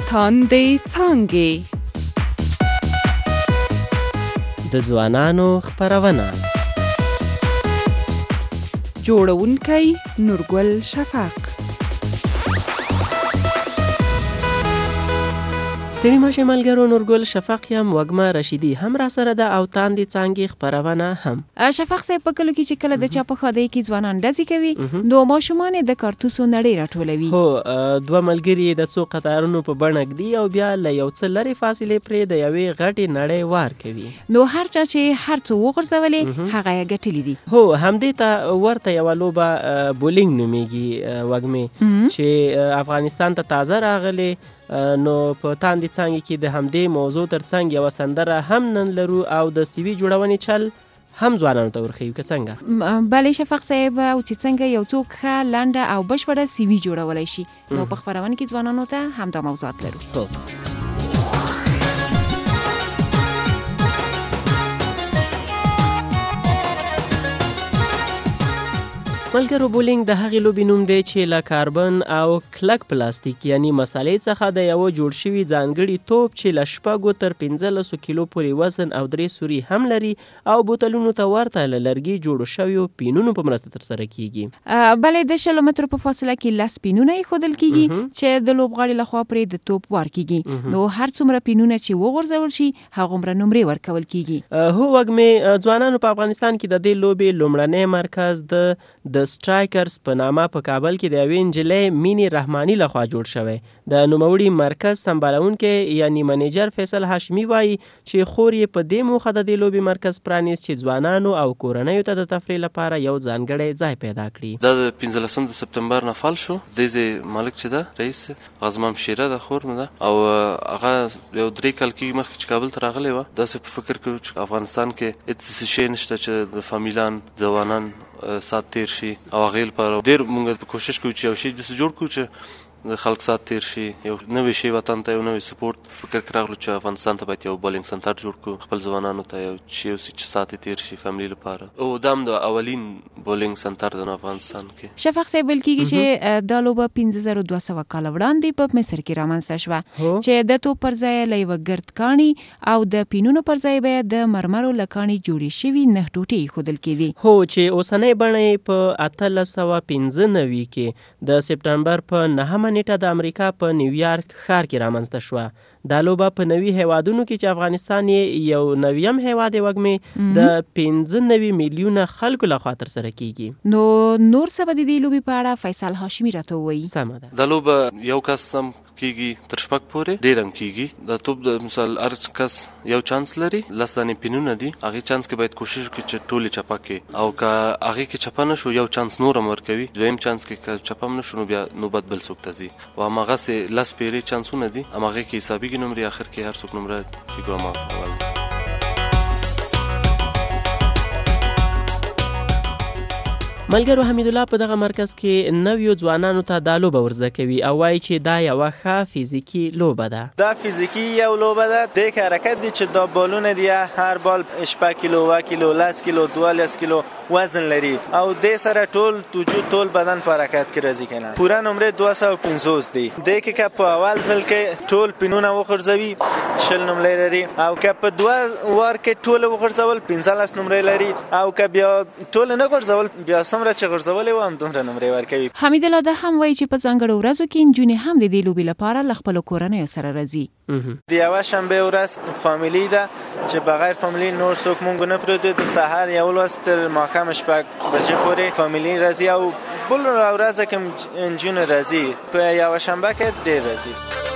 تاندې څانګې د ځوانانو خپرونه جوړونکی نورګل شفق ستړي مشه ملګرو نورګل شفق یم وږمه رشیدي هم را سره ده او تاندې څانګې خپرونه هم شفق صاحب په کلو کې چې کله د چا په خدای کې ځوانان ډزې کوي نو ماشومان د کارتوسو نړۍ راټولوي هو دوه ملګري د څو قطارونو په بڼه ږدي او بیا له یو څه لرې فاصلې پرې د یوې غټې نړۍ وار کوي نو هر چا چې هر څه وغورځولې هغه یې ګټلي دي هو همدې ته ورته یوه لوبه بولینګ نومیږي وږمې چې افغانستان ته تازه راغلې نو په تاندې څانګې کې د همدې موضوع ترڅنګ یوه سندره هم نن لرو او د سیوي جوړونې چل هم ځوانانو ته ورښیو که څنګه بلې شفق صاحب او چې څنګه یو څوک ښه لنډه او بشپړه سیوي جوړولی شي نو په خپرونه کې ځوانانو ته همدا موضوعات لرو ملګرو بولینګ د هغې لوبې نوم دی چې له کاربن او کلک پلاستیک یعنی مسالې څخه د یوه جوړ شوي ځانګړي توپ چې له 6 تر 15 کیلو پورې وزن او 3 سوري هم لري او بوتلونو ته ورته له لرګي جوړو شویو پینونو په مرسته ترسره کیږي بلې د 100 مترو په فاصله کې 10 پینونه ایښودل کیږي چې د لوبغاړي لخوا پرې د توپ وار کیږي نو هر څومره پینونه چې وغورځول شي هغومره نمرې ورکول کیږي هو وږمې ځوانانو په افغانستان کې د دې لوبې لومړنی مرکز د سټرایکرز په نامه په کابل کې د یوې نجلۍ مینې رحماني لخوا جوړ شوی د نوموړي مرکز سمبالونکی یعنی منیجر فیصل هاشمي وایي چې خور یې په دې موخه د دې لوبې مرکز پرانیست چې ځوانانو او کورنیو ته د تفریح لپاره یو ځانګړی ځای پیدا کړي دا د 15 سپتمبر نه فعال شو د مالک چې ده رئیس غزمام شیره د خور نه ده او هغه یو 3 کال کې مخکې چې کابل ته راغلی وه داسې په فکر کې چې افغانستان کې هېڅ شی نشته چې د فامیلان ځوانان سات تیر شي او هغې لپاره ډېر مونږ په کوشش کوو چې یو شی داسې جوړ کړو چې د خلک سات تیر شي یو نوی شی وطن ته یو نوی سپورت فکر کې راغلو چې افغانستان ته باید یو بولینګ سنټر جوړ کړو خپل ځوانانو ته یو شی چې سات تیر شي فیملی لپاره او دا هم د اولین بولینګ سنټر د افغانستان کې شفق صاحب ویل کېږي چې دا لوبه 15200 کال وړاندې په مصر کې رامنځته شوه چې د توپ پر ځای له یوه ګرد کاڼي او د پینونو پر ځای به د مرمرو له کاڼي جوړې شوي 9 ټوټې ایښودل کېدې هو چې اوسنۍ بڼه یې په 1895 کې د سپټمبر په 9 نیټه د امریکا په نیویارک ښار کې رامنځته شوه دا لوبه په نوي هیوادونو کې چې افغانستان یې یو نویم هیواد یې وږمې د 95 میلیونه خلکو لخوا ترسره کیږي نو نور څه به د دې لوبې په اړه فیصل هاشمي راته ووایي سمه ده دا لوبه یو کس هم کیږي تر 6 پورې ډېر هم کیږي دا توپ د مثال هر کس یو چانس لري 10 دانې پینونه دي هغې چانس کې باید کوشش وکړي چې ټولې چپه کړي او که هغې کې چپه نه شو یو چانس نور هم ورکوي دویم چانس کې که چپه هم نه شو نو بیا نوبت بل څوک ته ځي او هماغسې 10 پیرې چانسونه دي هماغې کې حسابېږي نمرې آخر کې هر څوک نمره چې ګوما اول ملګرو حمید الله په دغه مرکز کې نویو ځوانانو ته دا لوبه ورزده کوي او وایي چې دا یوه ښه فیزیکي لوبه ده دا فیزیکي یو لوبه ده د یک حرکت دی چې دا بالونه دی هر بال 8 کیلو 1 کیلو 10 کیلو 12 کیلو وزن لري او د سره ټول وجود ټول بدن په حرکت کې راځي کنه پورا نمره 250 دی د یک په اول ځل کې ټول پینونه وخرځوي شل نمره لري او که په دوه وار کې ټول وخرځول 15 نمره لري او که بیا ټول نه غرځول بیا څومره چې غرزولې و هم دومره نمرې ورکوي حمید الله دا هم وایي چې په ځانګړو ورځو کې نجونې هم د دې لوبې لپاره له خپلو کورنیو سره راځي د یوه شنبې ورځ فامیلي ده چې بغیر فامیلي نور څوک مونږ نه پرېږدو د سهار یو لوست تر ماښام 6 بجې پورې فامیلي راځي او بل ورځ کې نجونې راځي په یوه شنبه کې ډېر راځي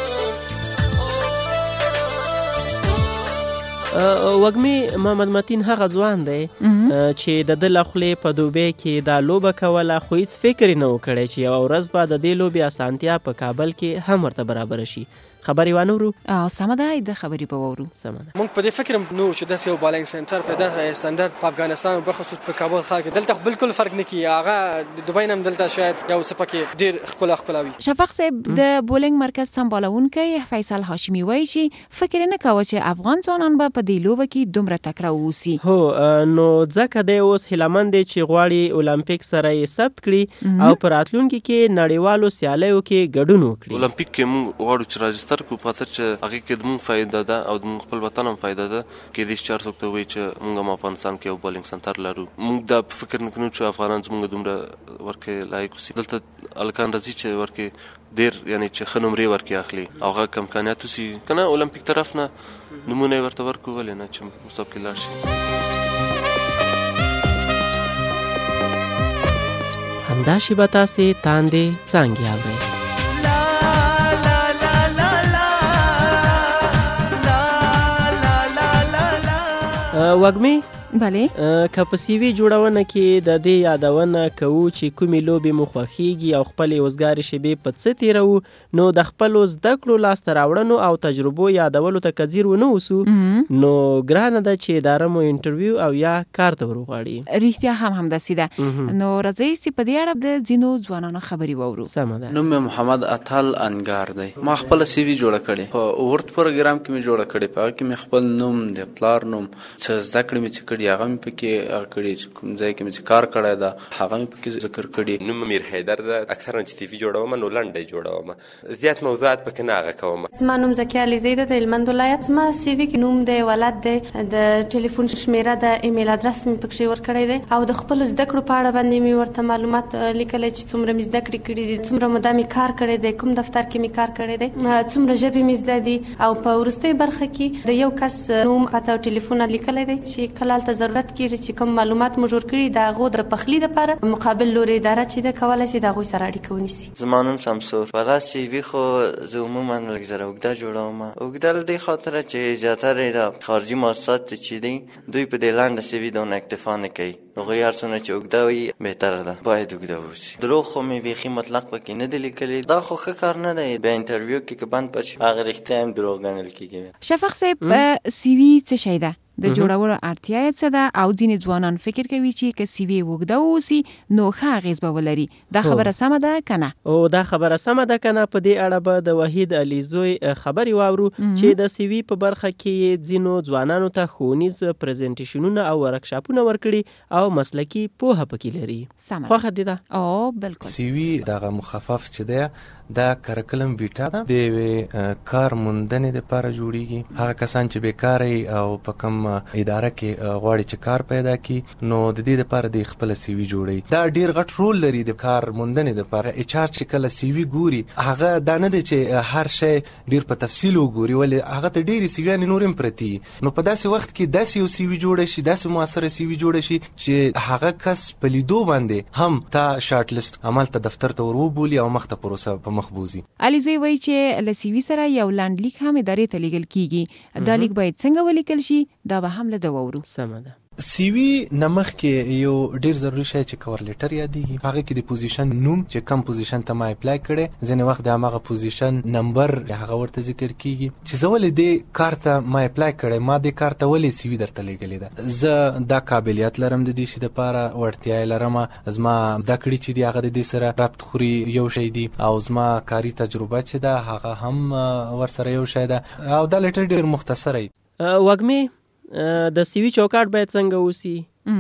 وږمې محمد متین هغه ځوان دی چې د ده له خولې په دوبۍ کې دا لوبه کوله خو هیڅ فکر یې نه و کړی چې یوه ورځ به د دې لوبې اسانتیا په کابل کې هم ورته برابره شي خبرې وانورو سمه ده د خبرې به واورو سمه ده مونږ په دې فکر نو چې داسې یو بالینګ سنټر پیدا سټنډرډ په افغانستان او بخصوص په کابل ښار کې دلته بالکل فرق نه کوي هغه د دوبۍ نه دلته شاید یو څه پکې ډېر ښکلا وي شفق صاحب د بولینګ مرکز سمبالونکی فیصل هاشمي وایي چې فکر نه کوه چې افغان ځوانان به په دې لوبه کې دومره تکړه واوسي هو نو ځکه دی اوس هیلهمند دی چې غواړي اولمپیک سره یې ثبت کړي او په راتلونکي کې نړیوالو سیالیو کې ګډون وکړي اولمپیک کې موږ غواړو چې راجستان ملاتړ کو په خاطر چې هغه کې د مونږ فائدہ ده او د مونږ خپل وطن هم فائدہ ده کې د چار څوک ته وایي چې مونږ هم افغانستان کې یو بالینګ سنټر لرو. مونږ دا فکر نکوو چې افغانان زمونږ دومره ورکه لایق وي. دلته الکان راځي چې ورکه ډیر یعنی چې خنومري ورکه اخلي او هغه کم امکانات وسی کنه اولمپیک طرف نه نمونه ورته ورکو ولې نه چې مسابقه لاړ شي. همدا شی به تاسې تاندې څانګې اورئ. وږمې بله که په سی وي جوړونه کې د دې یادونه کوو چې کومې لوبې مو خوښیږي او خپلې وزګارې شیبې په څه تیروو، نو د خپلو زده کړو لاسته راوړنو او تجربو یادولو ته که ځیر ونه اوسو نو ګرانه ده چې اداره مو انټرویو او یا کار ته ورغواړي. رښتیا هم همداسې ده. نو راځئ چې په دې اړه د ځینو ځوانانو خبرې واورو. سمه ده. نوم مې محمد اتل انګار دی. ما خپل سی وي جوړه کړې په ورت پروګرام کې مې جوړه کړې. په هغه کې مې خپل نوم د پلار نوم څه زده کړې مې چې کړي هغه مې پکې هغه کړي، کوم ځای کې مې کار کړی ده هغه مې پکې ذکر کړي. نوم میر حیدر ده. اکثرا چې ټي وي جوړوم نو لنډه جوړوم، زیات موضوعات پکې نه هغه کوم. زما نوم زکیه علیزی ده د هلمند ولایت. زما سی وي کې نوم دی، ولادت دی، د ټلیفون شمیره ده، ایمیل ادرس مې پکې ورکړی دی او د خپل زده کړو په اړه باندې مې ورته معلومات لیکلی چې څومره مې زده کړې کړي دي، څومره موده مې کار کړی دی، کوم دفتر کې مې کار کړی دی، څومره ژبې مې زده دي او په وروستۍ برخه کې د یو کس نوم، پته او ټلیفون لیکلی دی چې کله هلته ضرورت کېږي چې کوم معلومات مو جوړ کړي د هغو د پخلي دپاره مقابل لوري اداره چې ده کولی شي د هغوی سره اړیکه ونیسي. زما نوم شمسور. والا سی وي خو زه عموما لږ زره اوږده جوړوم. اوږده له دې خاطره چې زیاتره د خارجي مؤسسات چې دي دوی په دې لنډه سی وي دونه اکتفا نه کوي. هغوی هر څومره چې اوږده وي بهتره ده، باید اوږده واوسي. دروغ خو مې بیخي مطلق پکې نه دي لیکلي. دا خو ښه کار نه دی. بیا انټرویو کې که بند پشي هغه رښتیا هم دروغ ګڼل کېږي. شفق صاحب په سی وي څه شی ده؟ د جوړولو اړتیا یې څه ده؟ او ځینې ځوانان فکر کوي چې که سی وي اوږده واوسي نو ښه اغېز به ولري. دا خبره سمه ده که نه؟ او دا خبره سمه ده که نه؟ په دې اړه به د وحید علیزوی خبرې واورو چې د سی وي په برخه کې ځینو ځوانانو ته ښوونیز پریزنټیشنونه او ورکشاپونه ورکړي او مسلکي پوهه پکې لري. سمه خوښه دي ده؟ او بالکل. سی وي دغه مخفف چې دی دا کرکلم ویټا ده، د کار موندنې لپاره جوړیږي. هغه کسان چې بیکاره او په کوم اداره کې غواړي چې کار پیدا کړي نو د دې لپاره د خپل سی وي جوړي. دا ډیر غټ رول لري د کار موندنې لپاره. اچ ار چې کله سی وي ګوري هغه دا نه دی چې هر شی ډیر په تفصیل وګوري، ولې هغه ته ډیر سی وي نورم پرتی. نو په داسې وخت کې داسې یو سی وي جوړ شي، داسې موثر سی وي جوړ شي چې هغه کس په لیدو باندې هم تا شارټ لیست عمل ته دفتر ته ورو بولی او مخ ته پروسه په مخبوزي. علیزوی وایي چې له سی وي سره یو لاند لیک هم ادارې ته لیږل کیږي. دا لیک باید څنګه ولیکل شي؟ دا به هم له ده واورو. سمه ده. سی وي نمخ کې یو ډیر ضروري شی چې کور لیټر یادېږي. هغه کې د پوزیشن نوم چې کم پوزیشن ته ما اپلای کړي، ځینې وخت د هغه پوزیشن نمبر هغه ورته ذکر کیږي چې زه ولې دې کار ته ما اپلای کړی، ما دې کار ته ولې سی وي درته لیږلې ده، زه دا قابلیت لرم د دې شي لپاره، وړتیا لرم، زما زده کړې چې دی هغه د دې سره ربط خوري یو شی دی، او زما کاري تجربه چې ده هغه هم ورسره یو شی ده. او دا لیټر ډیر مختصر دی. وږمې د سی وي چوکاټ باید څنګه اوسي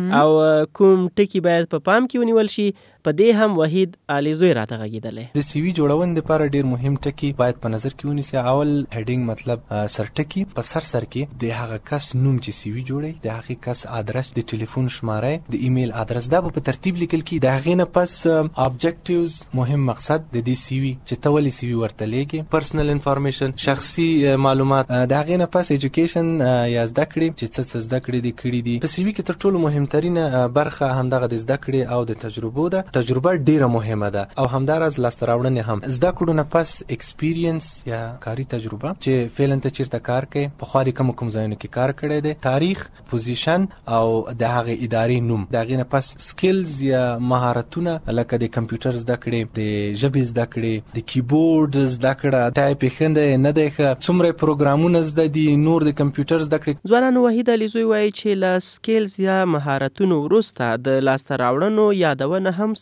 او کوم ټکی باید په پام کې ونیول شي؟ په دې هم وحید علیزوی راته غږیدلی. د سی وي جوړونې لپاره ډیر مهم ټکی باید په نظر کې ونیسي. اول هډینګ مطلب سر ټکی، په سر کې د هغه کس نوم چې سی وي جوړي، د هغه کس ادرس، د ټلیفون شماره، د ایمیل ادرس، دا په ترتیب لیکل کی. د هغه نه پس ابجیکټیوز، مهم مقصد د دې سی وي چې تولې سی وي ورته لګي، پرسنل انفارمیشن، شخصي معلومات. د هغه نه پس ایجوکیشن یا زده کړې چې څه زده کړې دي کړې دي. په سی وي کې تر ټولو مهمترینه برخه همدغه د زده کړې او د تجربو ده. تجربه ډیره مهمه ده او همدارز لاسته راوړنې هم. زده کړو نه پس ایکسپیرینس یا کاری تجربه چې فعلا ته چیرته کار کوي، په خالي کوم ځایونو کې کار کړی دی، تاریخ، پوزیشن او د هغه ادارې نوم. د هغې نه پس سکلز یا مهارتونه لکه د کمپیوټر زده کړې، د ژبې زده کړې، د کیبورډ زده کړه، ټایپ یې ښه دی نه دی ښه، څومره پروګرامونه زده دي، نور د کمپیوټر زده کړې. ځوانانو وحید علیزوی وایي چې له سکلز یا مهارتونو وروسته د لاسته راوړنو یادونه هم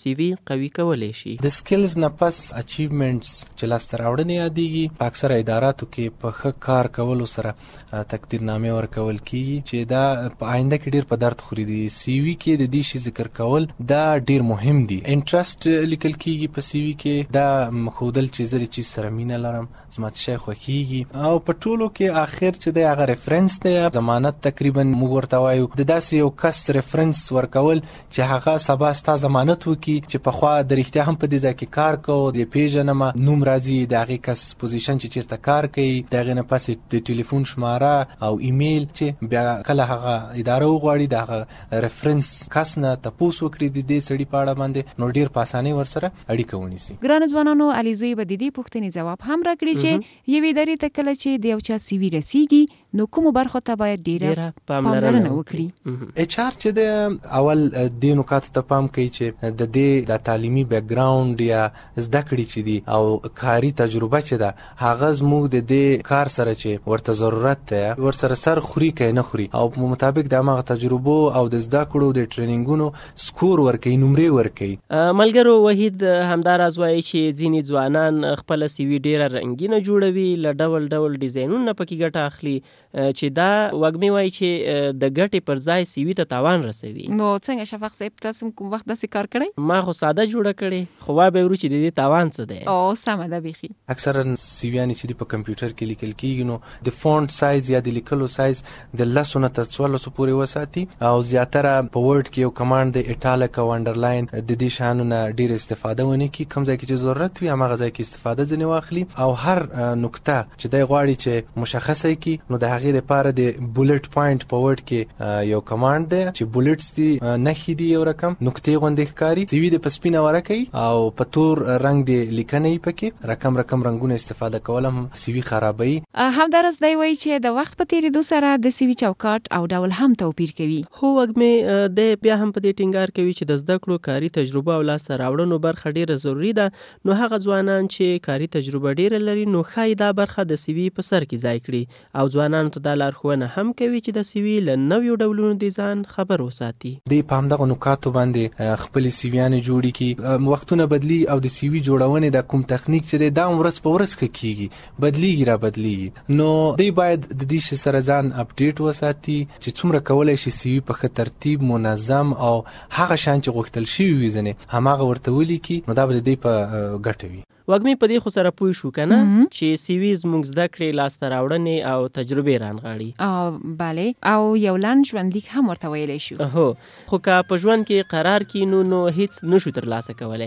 سی وي قوي کولی شي. د سکلز نه پس اچیومنټس چې لاسته راوړنې یادېږي په اکثره اداراتو کې په ښه کار کولو سره تقدیرنامې ورکول کیږي چې دا په آینده کې ډیر په درد خوري. دي سی وي کې د دې شي ذکر کول دا ډیر مهم دي. انټرست لیکل کیږي په سی وي کې، دا مخودل چې زه چې سره مینه لرم، زما شي خوښیږي، او په ټولو کې اخر چې د هغه ریفرنس دی ضمانت تقریبا موږ ورته وایو د داسې یو کس ریفرنس ورکول چې هغه سبا ستا ضمانت وکړي چې پخوا د رښتیا هم په دې ځای کې کار کوو، د پیژنم نوم راځي د هغې کس پوزیشن چې چیرته کار کوي، د هغې نه پسې د ټلیفون شماره او ایمیل چې بیا کله هغه اداره وغواړي د هغه ریفرنس کس نه تپوس وکړي د دې سړي په اړه باندې، نو ډیر په اسانۍ ورسره اړیکه ونیسي. ګرانو ځوانانو، علیزوی به د دې پوښتنې جواب هم راکړي چې یوې ادارې ته کله چې د یو چا سی وي رسیږي نو کومو برخو ته باید ډیره پاملرنه وکړي. اچ آر چې د اول د نکاتو ته پام کوي چې د دې د تعلیمي بیک ګراوند یا زده کړې چې دي او کاري تجربه چې ده هغه زموږ د دې کار سره چې ورته ضرورت ده ورسره سر خوري که نه خوري، او په مطابق د هغه تجربو او د زده کړو د ټریننګونو سکور ورکوي، نمرې ورکوي. ملګرو، وحید همداراز وایي چې ځینې ځوانان خپل سی وي ډیره رنګینه جوړوي، له ډول ډول ډیزاینونو پکې ګټه اخلي چې دا وګمې وایي چې د ګټې پر ځای سی وي ته تاوان رسوي. نو څنګه شفاق صاحب تاسو کوم وخت داسې کار کړی؟ ما خو ساده جوړه کړې، خو وایي به ورو چې د دې تاوان څه دی. او سمه ده بیخي. اکثرا سی ویانې چې په کمپیوټر کې لیکل کیږي نو د فونټ سایز یا د لیکلو سایز د 10 نه تر 14 پورې وساتي، او زیاتره په ورډ کې یو کمانډ د ایټالیک او انډرلاین د دې شانو نه ډیر استفاده ونه کی، کوم ځای کې چې ضرورت وي هغه ځای کې استفاده ځنې واخلي، او هر نقطه چې دی غواړي چې مشخصه کی نو د هغې لپاره د بولټ پوینټ په ورډ کې یو کمانډ دی چې بولټس دي نښې دي یو رقم نقطې غوندې ښکاري، سی وي د په سپینه ورقه او په تور رنګ د لیکنې پکې رقم رنګونه استفاده کول هم سی وي خرابوي. همدارس دی وایي چې د وخت په تیریدو سره د سی وي چوکاټ او ډول هم توپیر کوي. هو وګمې د بیا هم په دې ټینګار کوي چې د زده کړو کاري تجربه او لاسته راوړنو برخه ډیره ضروری ده، نو هغه ځوانان چې کاري تجربه ډیره لري نو ښایي دا برخه د سی وي په سر کې ځای کړي، او ځوانانو ته دا لارښوونه هم کوي چې د سی وي له نویو ډولونو د ځان خبر وساتي. د په همدغه نکاتو باندې خپل سی ویانې جوړي کی، وختونه بدلی او د سی وي جوړونې د کوم تخنیک چې د ورځ په ورځ کېږي بدلیږي را بدلیږي، نو دی باید د دې شي سره ځان اپډیټ وساتي چې څومره کولای شي سی وي په ښه ترتیب منظم او هغه شان چې غوښتل شوي وي ځنې هماغه ورته ولیکي، نو دا به د دې په ګټه وي. وګمې په دې خو سره پوه شو کنه چې سی وي زموږ زده کړې لاسته راوړنې او تجربې رانغاړي. بله، او یو لنډ ژوندلیک هم ورته ویلی شو. هو، خو که په ژوند کې قرار کینو نو هیڅ نشو ترلاسه کولی.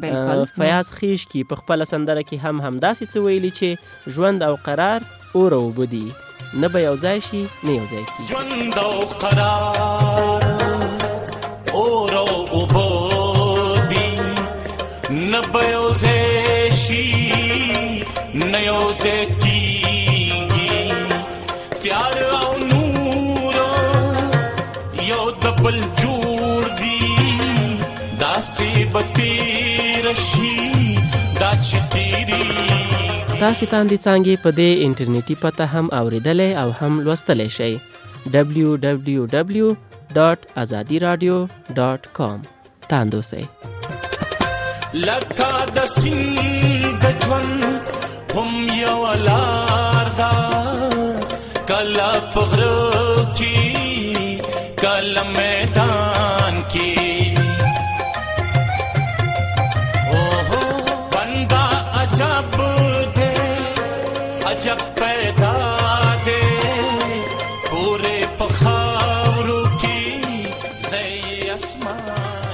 فیاض خیش کی په خپله سندره کې هم داسې څه ویلي چې ژوند او قرار اور او اوبه دي، نه به یو ځای شي نه یو ځای کېږي. ژوند او قرار اور او اوبه دي، نه به یو ځای شي نه یو ځای کېږي، تیار او نور یو د بل جوړ دي، داسې به تېره شي دا چې تېرېږي. تاسې تاندې څانګې په دې انټرنیټي پته هم اورېدلی او هم لوستلی شئ www.azadiradio.com. تاندو سئ. لکه د سیند د ژوند هم یوه لار ده، کله په غره کې کله میدان کې، بنده عجب دے عجب پیدا دے پورے پخاورو کی زی اسمان.